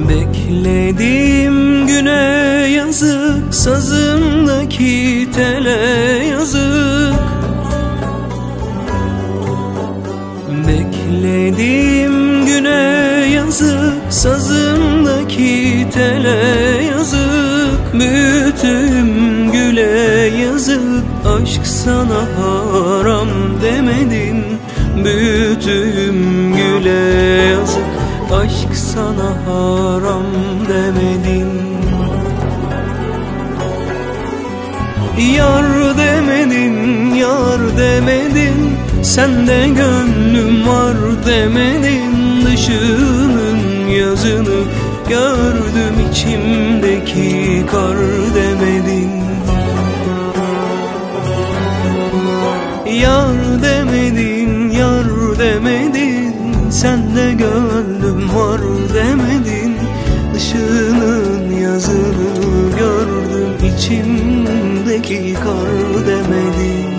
Beklediğim güne yazık, sazımdaki tele yazık. Beklediğim güne yazık, sazımdaki tele yazık. Büyüttüm güle yazık, aşk sana haram demedin. Büyüttüm güle yazık, aşk sana haram demedin. Yar demedin, yar demedin, sende gönlüm var demedin. Dışının yazını gördüm, içimdeki kar demedin. Yar demedin, yar demedin, sende gönlüm var demedin. Dışının yazını gördüm, içimdeki kar demedin.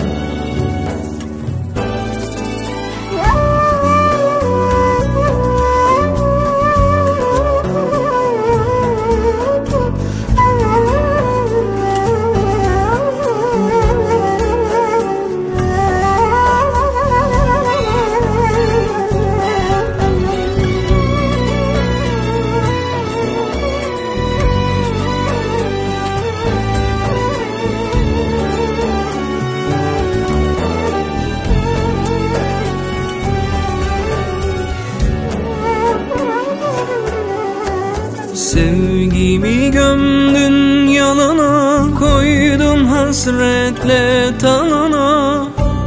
Sevgimi gömdün yalana, koydum hasretle talana.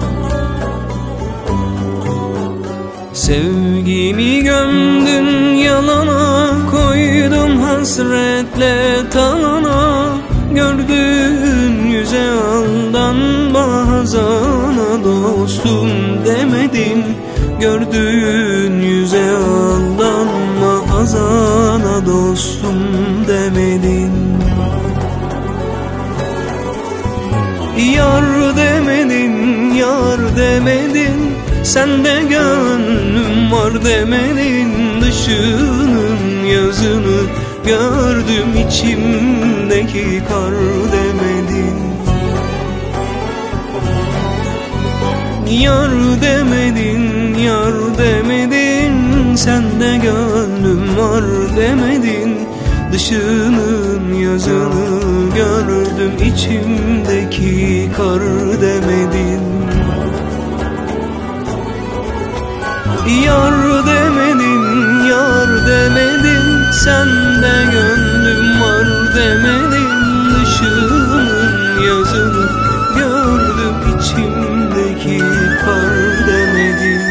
Sevgimi gömdün yalana, koydum hasretle talana. Gördüğün yüze aldanma, hazana dostum demedin. Gördüğün yüze aldanma, hazana dostum demedin. Yar demedin, yar demedin, sende gönlüm var demedin. Dışının yazını gördüm, içimdeki kar demedin. Yar demedin, yar demedin, sende gönlüm var demedin. Dışının yazını gördüm, içimdeki kar demedin. Yar demedin, yar demedin, sende gönlüm var demedin. Dışının yazını gördüm, içimdeki kar demedin.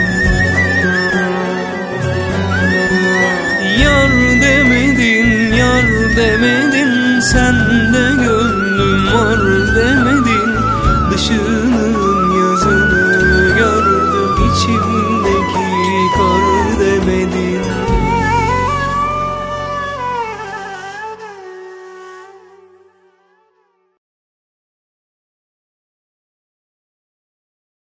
Yar demedin, yar demedin,